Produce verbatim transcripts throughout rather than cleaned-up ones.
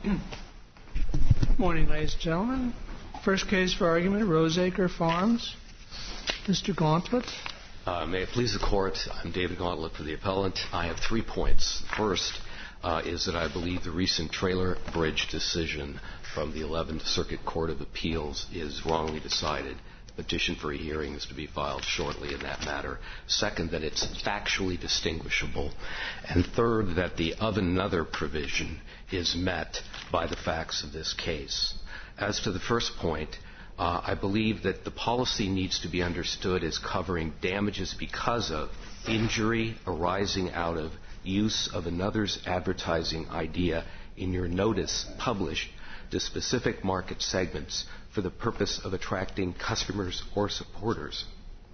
Good morning, ladies and gentlemen. First case for argument, Roseacre Farms. Mister Gauntlet. Uh, may it please the Court, I'm David Gauntlet for the appellant. I have three points. First uh, is that I believe the recent Trailer Bridge decision from the eleventh Circuit Court of Appeals is wrongly decided. A petition for a hearing is to be filed shortly in that matter. Second, that it's factually distinguishable. And third, that the of another provision is met by the facts of this case. As to the first point, uh, I believe that the policy needs to be understood as covering damages because of injury arising out of use of another's advertising idea in your notice published to specific market segments for the purpose of attracting customers or supporters.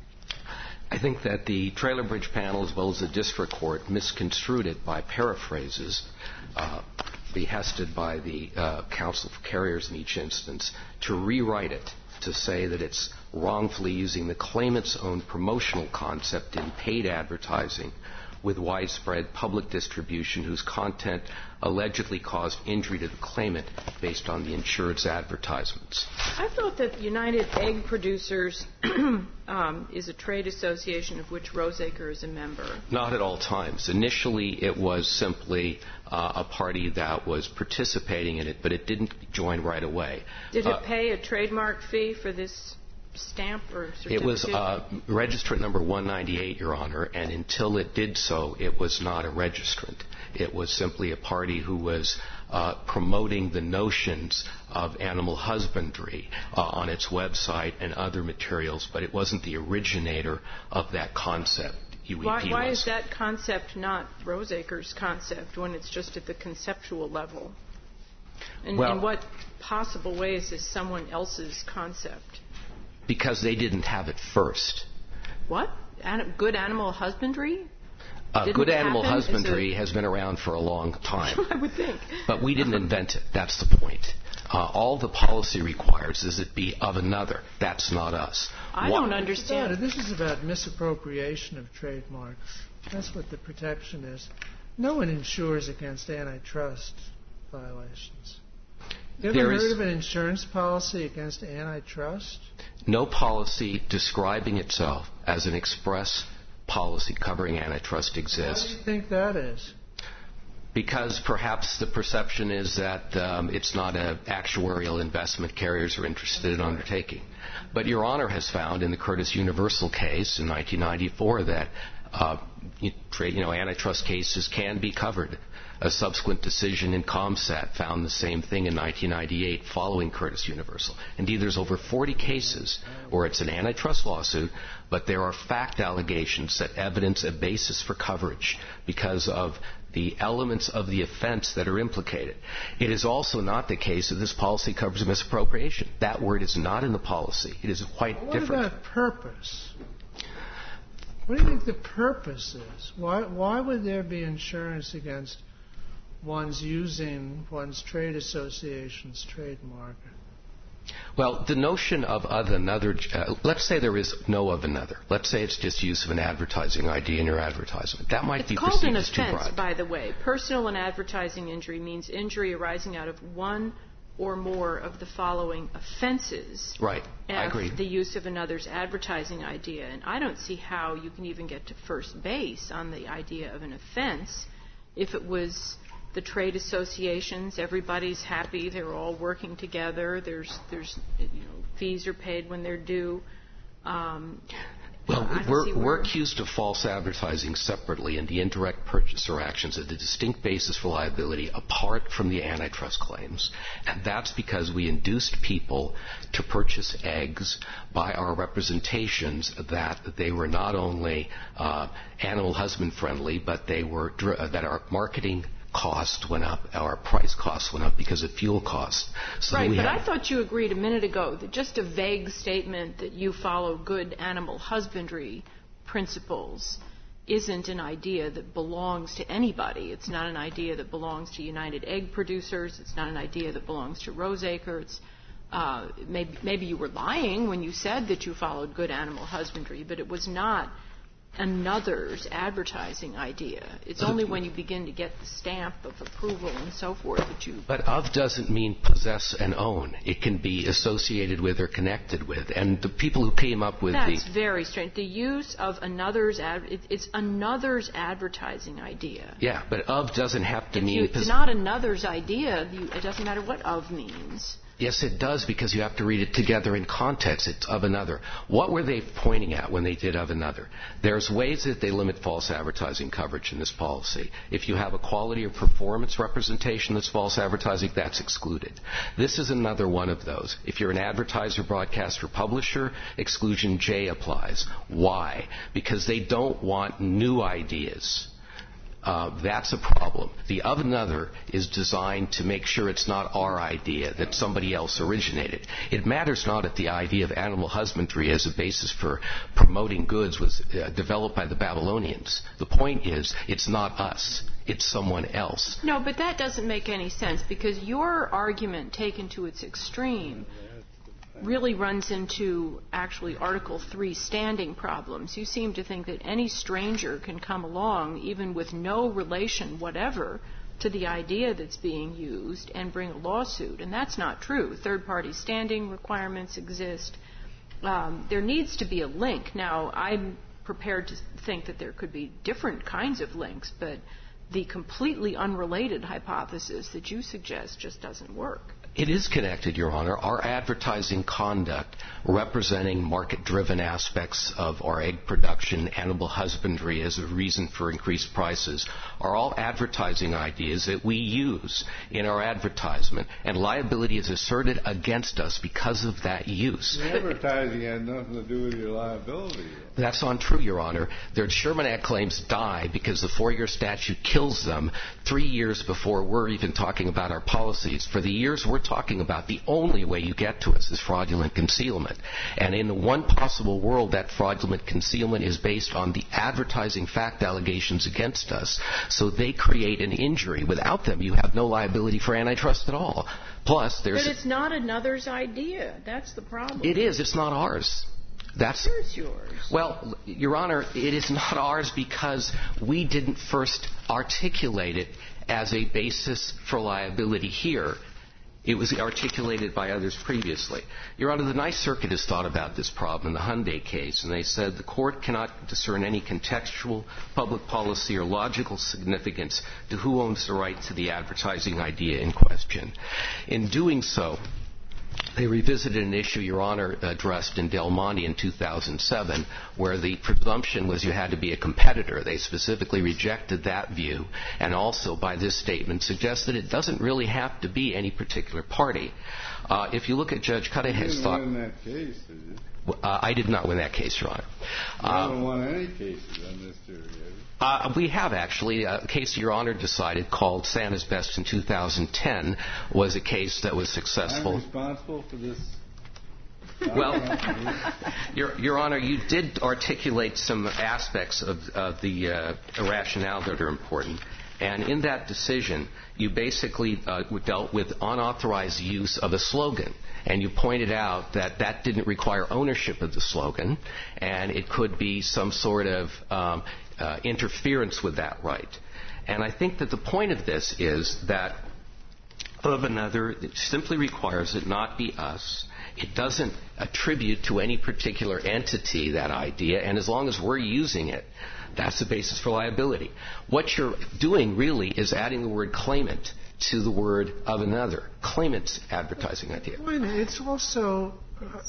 I think that the Trailer Bridge panel, as well as the district court, misconstrued it by paraphrases uh, behested by the uh, Council for Carriers in each instance to rewrite it to say that it's wrongfully using the claimant's own promotional concept in paid advertising with widespread public distribution whose content allegedly caused injury to the claimant based on the insured's advertisements. I thought that United Egg Producers um, is a trade association of which Roseacre is a member. Not at all times. Initially, it was simply uh, a party that was participating in it, but it didn't join right away. Did it uh, pay a trademark fee for this stamp or certificate? It was uh, registrant number one ninety-eight, Your Honor, and until it did so, it was not a registrant. It was simply a party who was uh, promoting the notions of animal husbandry uh, on its website and other materials, but it wasn't the originator of that concept. U E P why, why was. is that concept not Roseacre's concept when it's just at the conceptual level? And well, in what possible ways is someone else's concept? Because they didn't have it first. What? An- good animal husbandry? Uh, good animal happen? husbandry has been around for a long time. I would think. But we didn't invent it. That's the point. Uh, all the policy requires is it be of another. That's not us. I what don't understand. This is about misappropriation of trademarks. That's what the protection is. No one insures against antitrust violations. You ever There heard is of an insurance policy against antitrust? no policy describing itself as an express policy covering antitrust exists. Why do you think that is? Because perhaps the perception is that um, it's not an actuarial investment carriers are interested in undertaking. But Your Honor has found in the Curtis Universal case in nineteen ninety-four that uh, you, you know, antitrust cases can be covered. A subsequent decision in ComSat found the same thing in nineteen ninety-eight following Curtis Universal. Indeed, there's over forty cases where it's an antitrust lawsuit, but there are fact allegations that evidence a basis for coverage because of the elements of the offense that are implicated. It is also not the case that this policy covers misappropriation. That word is not in the policy. It is quite what different. What about purpose? What do you think the purpose is? Why, why would there be insurance against one's using one's trade association's trademark? Well, the notion of of another, uh, let's say there is no of another. Let's say it's just use of an advertising idea in your advertisement. That might it's be called perceived an as too offense, broad. by the way. Personal and advertising injury means injury arising out of one or more of the following offenses. Right, I F, agree. The use of another's advertising idea. And I don't see how you can even get to first base on the idea of an offense if it was the trade associations, everybody's happy, they're all working together, there's, there's, you know, fees are paid when they're due. Um, well, we're, we're accused of false advertising separately, and the indirect purchaser actions are the distinct basis for liability apart from the antitrust claims. And that's because we induced people to purchase eggs by our representations that they were not only uh, animal husband friendly, but they were dr- uh, that our marketing cost went up, our price costs went up because of fuel costs. So right, we but had, I thought you agreed a minute ago that just a vague statement that you follow good animal husbandry principles isn't an idea that belongs to anybody. It's not an idea that belongs to United Egg Producers. It's not an idea that belongs to Roseacre. It's, uh, maybe, maybe you were lying when you said that you followed good animal husbandry, but it was not another's advertising idea. It's only when you begin to get the stamp of approval and so forth that you... But of doesn't mean possess and own. It can be associated with or connected with. And the people who came up with That's the... That's very strange. The use of another's... Ad, it, it's another's advertising idea. Yeah, but of doesn't have to if mean... You, it's not another's idea. You, it doesn't matter what of means. Yes, it does, because you have to read it together in context. It's of another. What were they pointing at when they did of another? There's ways that they limit false advertising coverage in this policy. If you have a quality or performance representation that's false advertising, that's excluded. This is another one of those. If you're an advertiser, broadcaster, publisher, exclusion J applies. Why? Because they don't want new ideas. Uh, that's a problem. The of another is designed to make sure it's not our idea, that somebody else originated. It matters not if the idea of animal husbandry as a basis for promoting goods was uh, developed by the Babylonians. The point is, it's not us. It's someone else. No, but that doesn't make any sense, because your argument taken to its extreme really runs into actually Article three standing problems. You seem to think that any stranger can come along, even with no relation whatever to the idea that's being used, and bring a lawsuit. And that's not true. Third-party standing requirements exist. Um, there needs to be a link. Now, I'm prepared to think that there could be different kinds of links, but the completely unrelated hypothesis that you suggest just doesn't work. It is connected, Your Honor. Our advertising conduct representing market-driven aspects of our egg production, animal husbandry as a reason for increased prices are all advertising ideas that we use in our advertisement, and liability is asserted against us because of that use. The advertising had nothing to do with your liability. That's untrue, Your Honor. Their Sherman Act claims die because the four-year statute kills them three years before we're even talking about our policies. For the years we're talking about, the only way you get to us is fraudulent concealment. And in the one possible world, that fraudulent concealment is based on the advertising fact allegations against us. So they create an injury. Without them, you have no liability for antitrust at all. Plus, there's... But it's not another's idea. That's the problem. It is. It's not ours. That's Sure it's yours. Well, Your Honor, it is not ours because we didn't first articulate it as a basis for liability here. It was articulated by others previously. Your Honor, the Ninth Circuit has thought about this problem in the Hyundai case, and they said the court cannot discern any contextual, public policy, or logical significance to who owns the right to the advertising idea in question. In doing so, they revisited an issue Your Honor addressed in Del Monte in two thousand seven, where the presumption was you had to be a competitor. They specifically rejected that view, and also by this statement suggested it doesn't really have to be any particular party. Uh, if you look at Judge Cudahy's thought... You didn't win that case, did you? Uh, I did not win that case, Your Honor. You uh, haven't won any cases on this theory, have you? Uh, we have, actually. A case Your Honor decided called Santa's Best in two thousand ten was a case that was successful. I'm responsible for this. Well, Your, Your Honor, you did articulate some aspects of, of the uh, rationale that are important. And in that decision, you basically uh, dealt with unauthorized use of a slogan. And you pointed out that that didn't require ownership of the slogan, and it could be some sort of um, uh, interference with that right. And I think that the point of this is that of another, it simply requires it not be us. It doesn't attribute to any particular entity that idea, and as long as we're using it, that's the basis for liability. What you're doing really is adding the word claimant to the word of another. Claimant's advertising idea. It's also uh,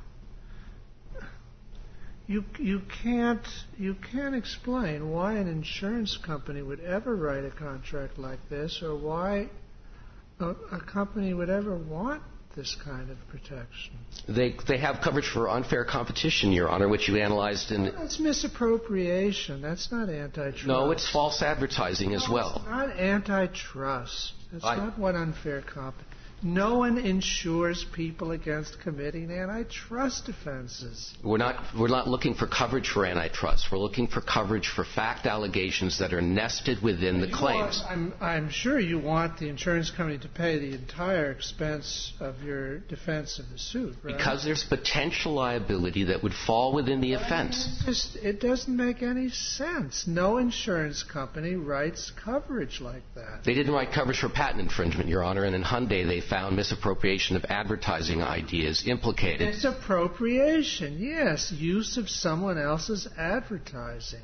you you can't you can't explain why an insurance company would ever write a contract like this, or why a, a company would ever want this kind of protection. They they have coverage for unfair competition, Your Honor, which you analyzed in... That's misappropriation. That's not antitrust. No, it's false advertising as well. It's not antitrust. That's I, not what unfair comp. No one insures people against committing antitrust offenses. We're not, we're not looking for coverage for antitrust. We're looking for coverage for fact allegations that are nested within the you claims. Want, I'm, I'm sure you want the insurance company to pay the entire expense of your defense of the suit, right? Because there's potential liability that would fall within the offense. It's just, it doesn't make any sense. No insurance company writes coverage like that. They didn't write coverage for patent infringement, Your Honor, and in Hyundai they found misappropriation of advertising ideas implicated. Misappropriation, yes. Use of someone else's advertising,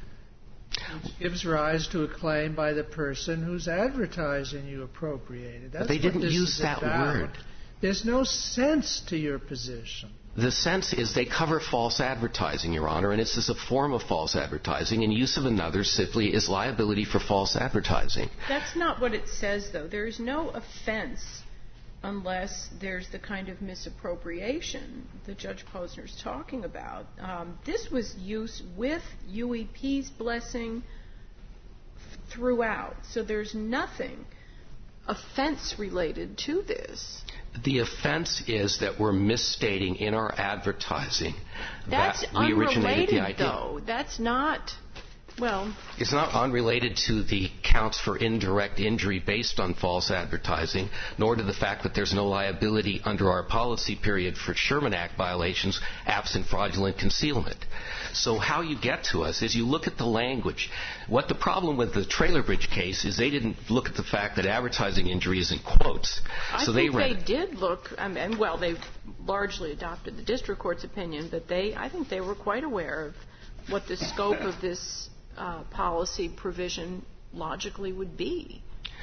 which gives rise to a claim by the person whose advertising you appropriated. That's but they didn't use that about. word. There's no sense to your position. The sense is they cover false advertising, Your Honor, and this is a form of false advertising, and use of another simply is liability for false advertising. That's not what it says, though. There is no offense unless there's the kind of misappropriation that Judge Posner's talking about. Um, this was used with U E P's blessing f- throughout, so there's nothing offense-related to this. The offense is that we're misstating in our advertising That's that we originated the idea. Though. That's not, well... It's not unrelated to the counts for indirect injury based on false advertising, nor to the fact that there's no liability under our policy period for Sherman Act violations absent fraudulent concealment. So how you get to us is you look at the language. What the problem with the Trailer Bridge case is they didn't look at the fact that advertising injury is in quotes. I so think they, read they did look, um, and well, they largely adopted the district court's opinion, but they, I think they were quite aware of what the scope of this uh, policy provision logically would be.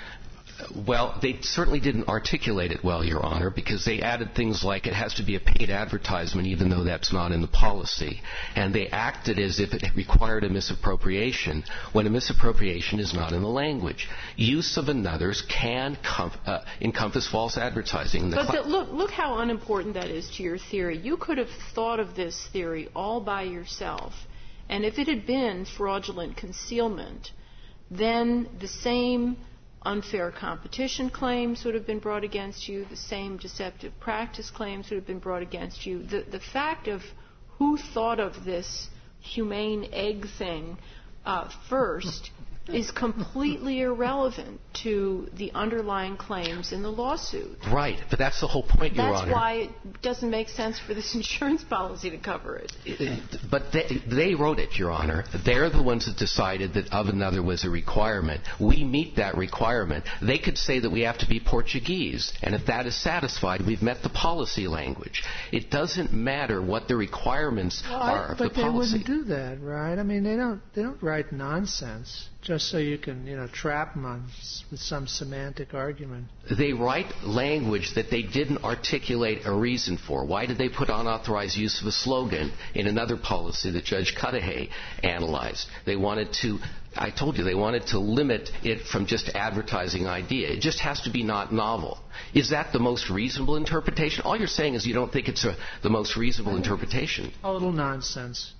Well, they certainly didn't articulate it well, Your Honor, because they added things like it has to be a paid advertisement even though that's not in the policy. And they acted as if it required a misappropriation when a misappropriation is not in the language. Use of another's can com- uh, encompass false advertising. The but cl- the, look, look how unimportant that is to your theory. You could have thought of this theory all by yourself. And if it had been fraudulent concealment, then the same unfair competition claims would have been brought against you. The same deceptive practice claims would have been brought against you. The, the fact of who thought of this humane egg thing uh, first is completely irrelevant to the underlying claims in the lawsuit. Right, but that's the whole point, Your That's Honor. why it doesn't make sense for this insurance policy to cover it. But they, they wrote it, Your Honor. They're the ones that decided that of another was a requirement. We meet that requirement. They could say that we have to be Portuguese, and if that is satisfied, we've met the policy language. It doesn't matter what the requirements well, are I, of the policy. But they wouldn't do that, right? I mean, they don't. They don't write nonsense just so you can, you know, trap them on, with some semantic argument. They write language that they didn't articulate a reason for. Why did they put unauthorized use of a slogan in another policy that Judge Cudahy analyzed? They wanted to, I told you, they wanted to limit it from just advertising idea. It just has to be not novel. Is that the most reasonable interpretation? All you're saying is you don't think it's a, the most reasonable interpretation. Total nonsense.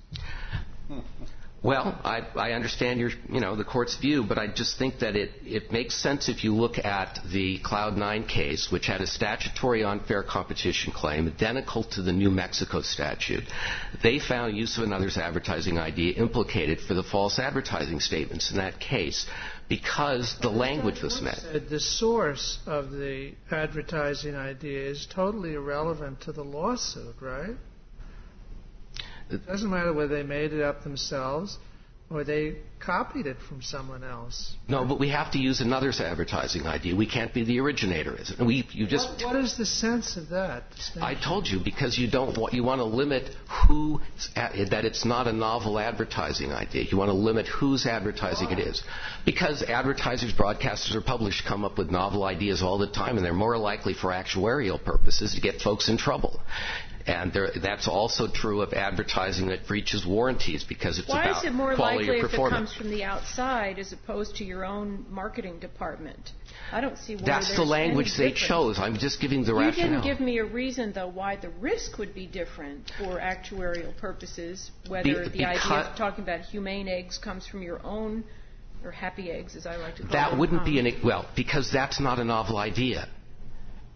Well, I, I understand your, you know, the court's view, but I just think that it, it makes sense if you look at the Cloud nine case, which had a statutory unfair competition claim identical to the New Mexico statute. They found use of another's advertising idea implicated for the false advertising statements in that case because the language was met. The source of the advertising idea is totally irrelevant to the lawsuit, right? It doesn't matter whether they made it up themselves or they copied it from someone else. No, but we have to use another's advertising idea. We can't be the originator. Is it? We, you just. What, what is the sense of that? I told you because you don't want, you want to limit who that it's not a novel advertising idea. You want to limit whose advertising Why? it is, because advertisers, broadcasters, or publishers come up with novel ideas all the time, and they're more likely for actuarial purposes to get folks in trouble. And there, that's also true of advertising that breaches warranties because it's Why about is it more quality likely of if it performance. comes from the outside as opposed to your own marketing department? I don't see where That's there's the language any they chose. I'm just giving the you rationale. You didn't give me a reason, though, why the risk would be different for actuarial purposes, whether Be, the idea of talking about humane eggs comes from your own, or happy eggs, as I like to call that them. wouldn't um, be an, well, because that's not a novel idea.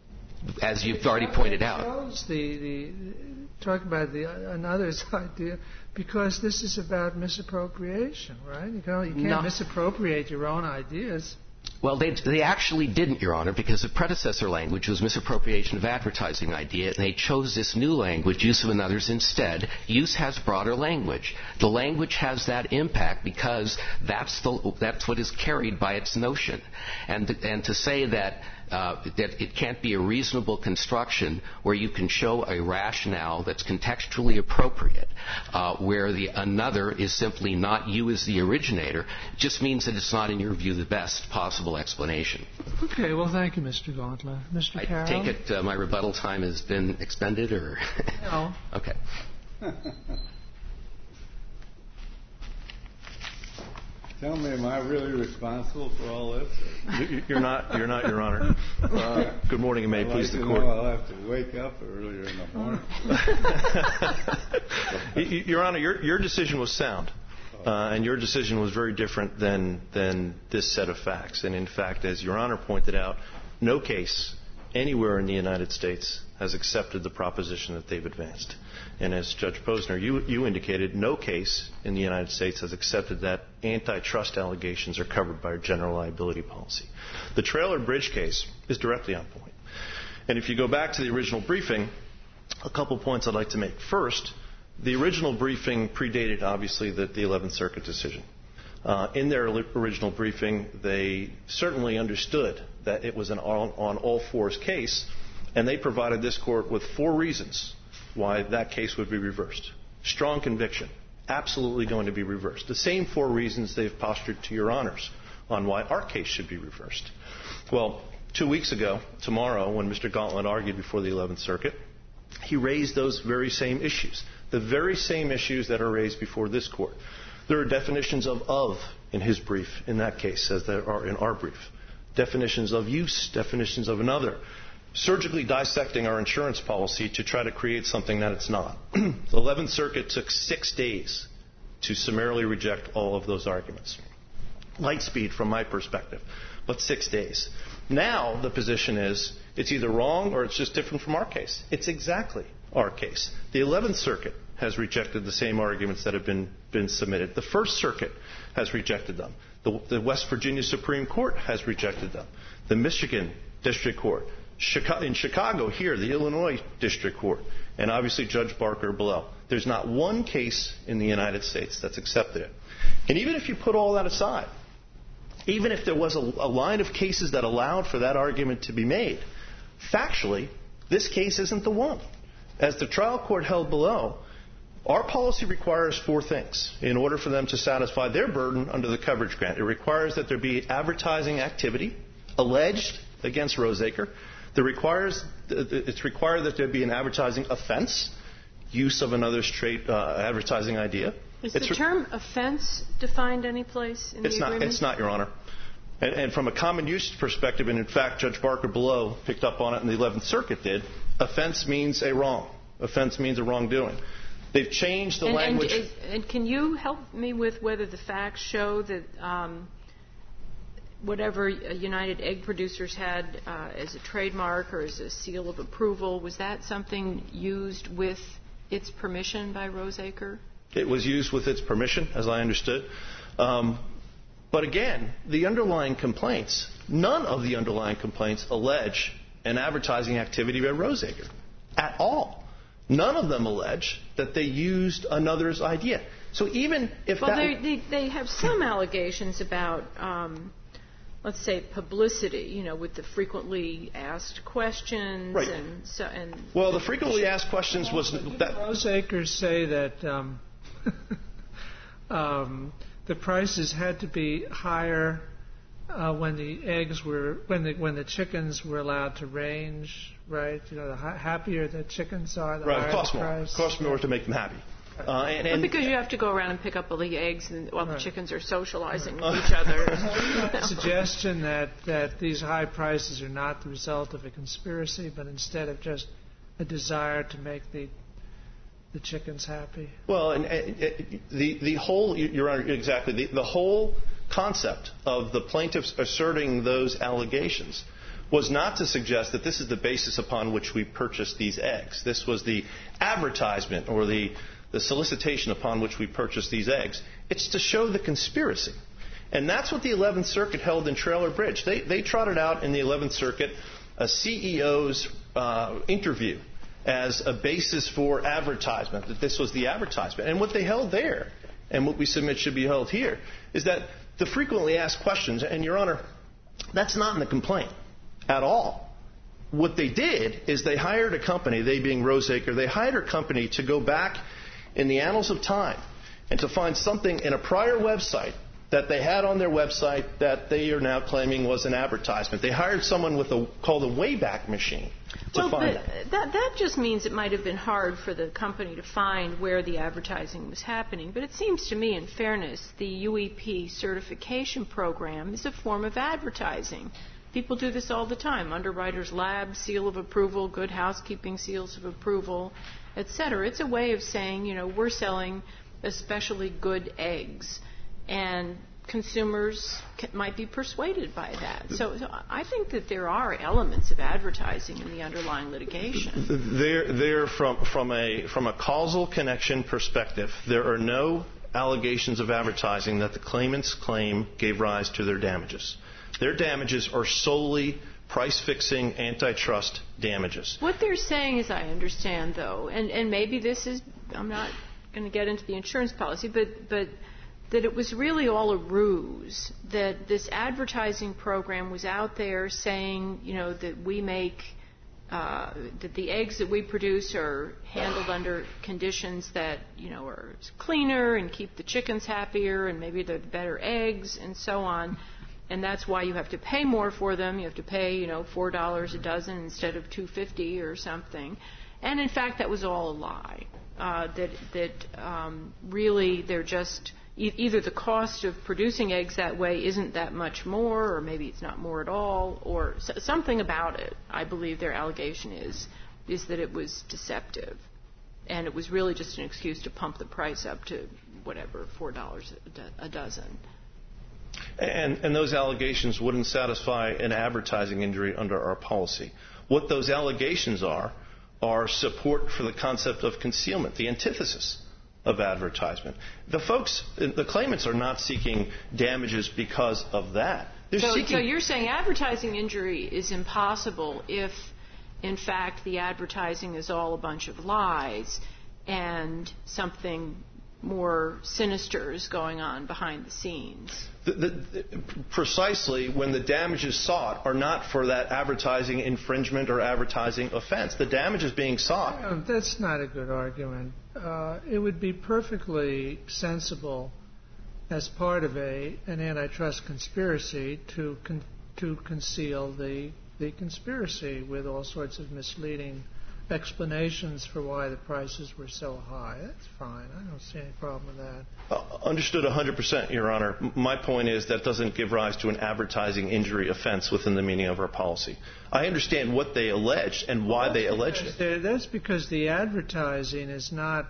as you've already pointed out. The, the, talk about the another's idea, because this is about misappropriation, right? You can't, you can't no. misappropriate your own ideas. Well, they they actually didn't, Your Honor, because the predecessor language was misappropriation of advertising idea, and they chose this new language, use of another's, instead. Use has broader language. The language has that impact because that's the that's what is carried by its notion, and and to say that. Uh, that it can't be a reasonable construction where you can show a rationale that's contextually appropriate, uh, where the another is simply not you as the originator, just means that it's not, in your view, the best possible explanation. Okay, well, thank you, Mister Gauntlett. Mister I Carroll? take it uh, my rebuttal time has been expended, or? No. Okay. Tell me, am I really responsible for all this? You're not, You're not, Your Honor. Uh, good morning, and may it please the Court. I'll have to wake up earlier in the morning. Your Honor, your, your decision was sound, uh, and your decision was very different than than this set of facts. And in fact, as Your Honor pointed out, no case anywhere in the United States has accepted the proposition that they've advanced. And as Judge Posner, you, you indicated, no case in the United States has accepted that antitrust allegations are covered by a general liability policy. The Trailer Bridge case is directly on point. And if you go back to the original briefing, a couple points I'd like to make. First, the original briefing predated, obviously, the, the eleventh Circuit decision. Uh, in their original briefing, they certainly understood that it was an on, on all fours case, and they provided this Court with four reasons why that case would be reversed. Strong conviction, absolutely going to be reversed. The same four reasons they've postured to Your Honors on why our case should be reversed. Well, two weeks ago, tomorrow, when Mister Gauntlett argued before the eleventh Circuit, he raised those very same issues, the very same issues that are raised before this Court. There are definitions of of in his brief in that case, as there are in our brief. Definitions of use, definitions of another. Surgically dissecting our insurance policy to try to create something that it's not. The eleventh Circuit took six days to summarily reject all of those arguments. Light speed from my perspective, but six days. Now the position is it's either wrong or it's just different from our case. It's exactly our case. The eleventh Circuit has rejected the same arguments that have been, been submitted. The First Circuit has rejected them. The, the West Virginia Supreme Court has rejected them. The Michigan District Court. Chicago, in Chicago, here, the Illinois District Court, and obviously Judge Barker below. There's not one case in the United States that's accepted it. And even if you put all that aside, even if there was a, a line of cases that allowed for that argument to be made, factually, this case isn't the one. As the trial court held below, our policy requires four things in order for them to satisfy their burden under the coverage grant. It requires that there be advertising activity alleged against Roseacre. There requires, it's required that there be an advertising offense, use of another's trade uh, advertising idea. Is it's the term offense defined any place in it's the not, agreement? It's not, Your Honor. And, and from a common use perspective, and in fact Judge Barker below picked up on it and the eleventh Circuit did, offense means a wrong. Offense means a wrongdoing. They've changed the and, language. And, is, and can you help me with whether the facts show that um, whatever United Egg Producers had uh, as a trademark or as a seal of approval, was that something used with its permission by Roseacre? It was used with its permission, as I understood. Um, but again, the underlying complaints, none of the underlying complaints allege an advertising activity by Roseacre at all. None of them allege that they used another's idea. So even if well, that... Well, they, they have some allegations about... Um, let's say publicity, you know, with the frequently asked questions. Right. And so, and well, the frequently asked questions was that Roseacre say that um, um, the prices had to be higher uh, when the eggs were when the when the chickens were allowed to range, right? You know, the ha- happier the chickens are, the right. higher It costs the more. price. It costs more to make them happy. Uh, and, and well, because you have to go around and pick up all the eggs and, while right. the chickens are socializing with each other. The suggestion that, that these high prices are not the result of a conspiracy, but instead of just a desire to make the the chickens happy. Well, and, and the the whole, Your Honor, exactly the, the whole concept of the plaintiffs asserting those allegations was not to suggest that this is the basis upon which we purchased these eggs. This was the advertisement or the, the solicitation upon which we purchased these eggs. It's to show the conspiracy. And that's what the eleventh Circuit held in Trailer Bridge. They, they trotted out in the eleventh Circuit a C E O's uh, interview as a basis for advertisement, that this was the advertisement. And what they held there, and what we submit should be held here, is that the frequently asked questions, and Your Honor, that's not in the complaint at all. What they did is they hired a company, they being Roseacre, they hired a company to go back in the annals of time and to find something in a prior website that they had on their website that they are now claiming was an advertisement. They hired someone with a called a Wayback Machine to well, find but that. that. That just means it might have been hard for the company to find where the advertising was happening. But it seems to me, in fairness, the U E P certification program is a form of advertising. People do this all the time. Underwriters Lab, seal of approval, Good Housekeeping seals of approval, et cetera. It's a way of saying, you know, we're selling especially good eggs. And consumers can, might be persuaded by that. So, so I think that there are elements of advertising in the underlying litigation. There, there from, from, a, from a causal connection perspective, there are no allegations of advertising that the claimants claim gave rise to their damages. Their damages are solely price-fixing antitrust damages. What they're saying, as I understand, though, and, and maybe this is, I'm not going to get into the insurance policy, but, but that it was really all a ruse, that this advertising program was out there saying, you know, that we make, uh, that the eggs that we produce are handled under conditions that, you know, are cleaner and keep the chickens happier and maybe they're better eggs and so on. And that's why you have to pay more for them. You have to pay, you know, four dollars a dozen instead of two fifty or something. And in fact, that was all a lie. Uh, that that um, really they're just e- either the cost of producing eggs that way isn't that much more, or maybe it's not more at all, or s- something about it. I believe their allegation is is that it was deceptive, and it was really just an excuse to pump the price up to whatever four dollars a, do- a dozen. And, and those allegations wouldn't satisfy an advertising injury under our policy. What those allegations are, are support for the concept of concealment, the antithesis of advertisement. The folks, the claimants are not seeking damages because of that. They're so, seeking so you're saying advertising injury is impossible if, in fact, the advertising is all a bunch of lies and something more sinister is going on behind the scenes. The, the, the, precisely when the damages sought are not for that advertising infringement or advertising offense. The damages being sought. Uh, that's not a good argument. Uh, it would be perfectly sensible as part of a an antitrust conspiracy to con- to conceal the the conspiracy with all sorts of misleading explanations for why the prices were so high. That's fine. I don't see any problem with that. Uh, understood one hundred percent, Your Honor. M- my point is that doesn't give rise to an advertising injury offense within the meaning of our policy. I understand what they alleged and why that's they alleged it. That's because the advertising is not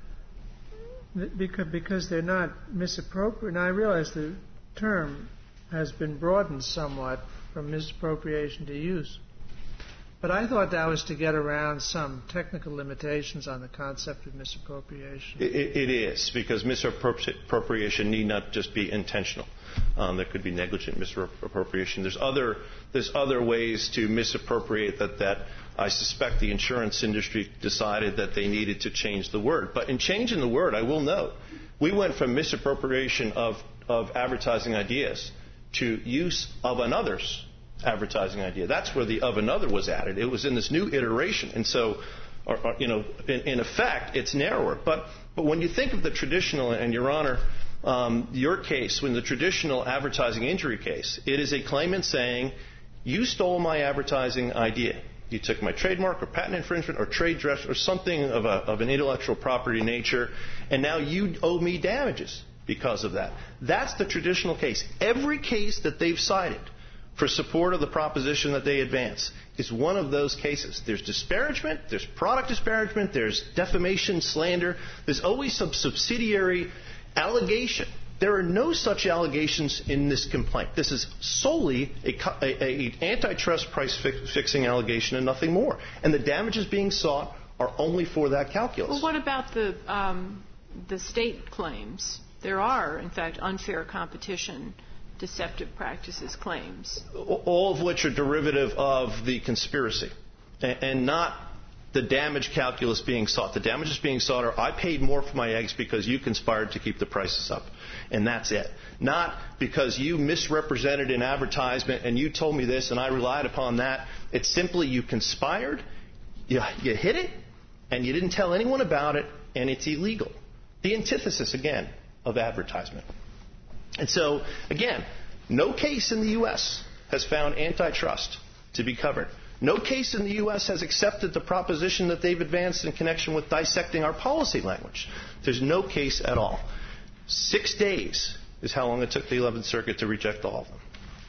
because because they're not misappropriating. I realize the term has been broadened somewhat from misappropriation to use. But I thought that was to get around some technical limitations on the concept of misappropriation. It, it is, because misappropriation need not just be intentional. Um, there could be negligent misappropriation. There's other, there's other ways to misappropriate that, that I suspect the insurance industry decided that they needed to change the word. But in changing the word, I will note, we went from misappropriation of, of advertising ideas to use of another's advertising idea. That's where the of another was added. It was in this new iteration. And so, or, or, you know, in, in effect, it's narrower. But but when you think of the traditional, and Your Honor, um, your case, when the traditional advertising injury case, it is a claimant saying, you stole my advertising idea. You took my trademark or patent infringement or trade dress or something of, a, of an intellectual property nature, and now you owe me damages because of that. That's the traditional case. Every case that they've cited for support of the proposition that they advance is one of those cases. There's disparagement, there's product disparagement, there's defamation, slander. There's always some subsidiary allegation There are no such allegations in this complaint. This is solely a, a, a antitrust price fi- fixing allegation and nothing more. And the damages being sought are only for that calculus. Well, what about the um, the state claims? There are, in fact, unfair competition, deceptive practices claims. All of which are derivative of the conspiracy and, and not the damage calculus being sought. The damages being sought are, I paid more for my eggs because you conspired to keep the prices up. And that's it. Not because you misrepresented in advertisement and you told me this and I relied upon that. It's simply you conspired, you, you hid it, and you didn't tell anyone about it, and it's illegal. The antithesis, again, of advertisement. And so, again, no case in the U S has found antitrust to be covered. No case in the U S has accepted the proposition that they've advanced in connection with dissecting our policy language. There's no case at all. Six days is how long it took the eleventh Circuit to reject all of them.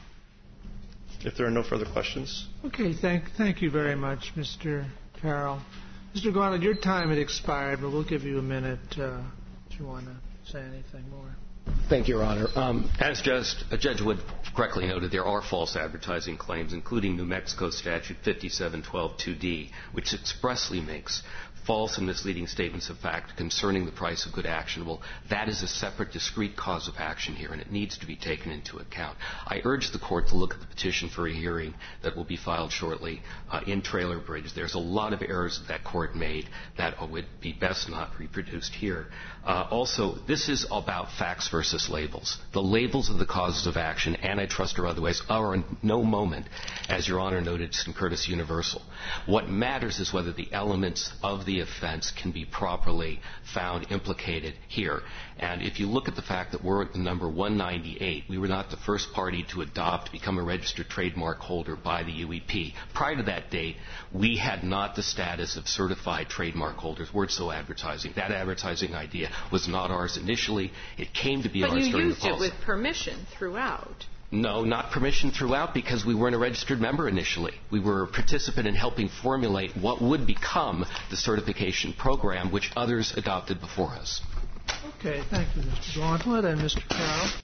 If there are no further questions. Okay, thank, thank you very much, Mister Carroll. Mister Garland, your time had expired, but we'll give you a minute uh, if you want to say anything more. Thank you, Your Honor. Um, as Judge, Judge Wood correctly noted, there are false advertising claims, including New Mexico Statute fifty-seven twelve two D, which expressly makes false and misleading statements of fact concerning the price of good actionable. That is a separate, discrete cause of action here, and it needs to be taken into account. I urge the Court to look at the petition for a hearing that will be filed shortly uh, in Trailer Bridge. There's a lot of errors that that Court made that would be best not reproduced here. Uh, also, this is about facts versus labels. The labels of the causes of action, antitrust or otherwise, are in no moment, as Your Honor noted, Curtis universal. What matters is whether the elements of the offense can be properly found implicated here. And if you look at the fact that we're at the number one ninety-eight, we were not the first party to adopt, become a registered trademark holder by the U E P. Prior to that date, we had not the status of certified trademark holders. Word so advertising. That advertising idea was not ours initially. It came to be but ours during the But policy. you used it with permission throughout. No, not permission throughout, because we weren't a registered member initially. We were a participant in helping formulate what would become the certification program, which others adopted before us. Okay, thank you, Mister Gauntlet and Mister Carroll.